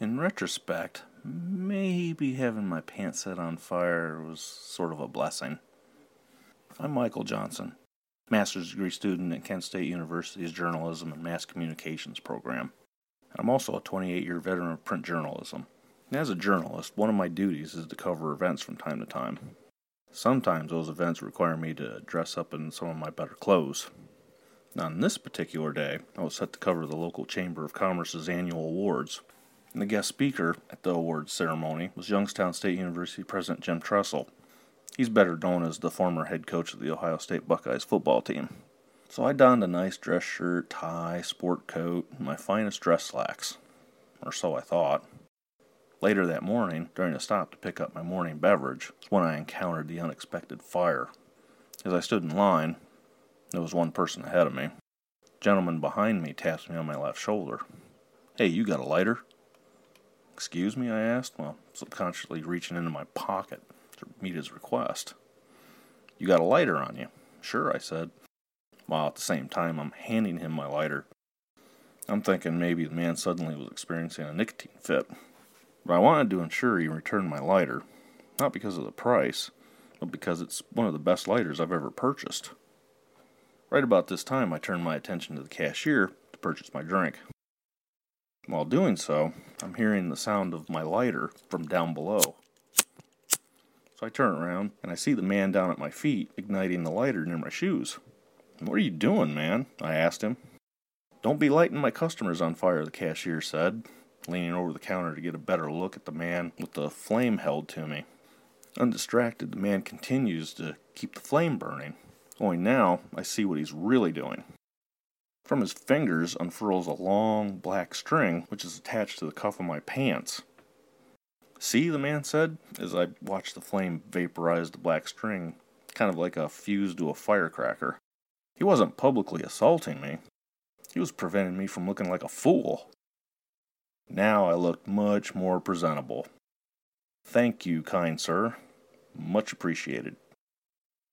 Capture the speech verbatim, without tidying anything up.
In retrospect, maybe having my pants set on fire was sort of a blessing. I'm Michael Johnson, master's degree student at Kent State University's Journalism and Mass Communications program. I'm also a twenty-eight-year veteran of print journalism. And as a journalist, one of my duties is to cover events from time to time. Sometimes those events require me to dress up in some of my better clothes. Now, on this particular day, I was set to cover the local Chamber of Commerce's annual awards. And the guest speaker at the awards ceremony was Youngstown State University President Jim Tressel. He's better known as the former head coach of the Ohio State Buckeyes football team. So I donned a nice dress shirt, tie, sport coat, and my finest dress slacks. Or so I thought. Later that morning, during a stop to pick up my morning beverage, was when I encountered the unexpected fire. As I stood in line, there was one person ahead of me. The gentleman behind me taps me on my left shoulder. "Hey, you got a lighter?" "Excuse me?" I asked, while subconsciously reaching into my pocket to meet his request. "You got a lighter on you?" "Sure," I said, while at the same time I'm handing him my lighter. I'm thinking maybe the man suddenly was experiencing a nicotine fit. But I wanted to ensure he returned my lighter, not because of the price, but because it's one of the best lighters I've ever purchased. Right about this time, I turned my attention to the cashier to purchase my drink. While doing so, I'm hearing the sound of my lighter from down below. So I turn around, and I see the man down at my feet igniting the lighter near my shoes. "What are you doing, man?" I asked him. "Don't be lighting my customers on fire," the cashier said, leaning over the counter to get a better look at the man with the flame held to me. Undistracted, the man continues to keep the flame burning. Only now, I see what he's really doing. From his fingers unfurls a long, black string, which is attached to the cuff of my pants. "See," the man said, as I watched the flame vaporize the black string, kind of like a fuse to a firecracker. He wasn't publicly assaulting me. He was preventing me from looking like a fool. Now I looked much more presentable. "Thank you, kind sir. Much appreciated."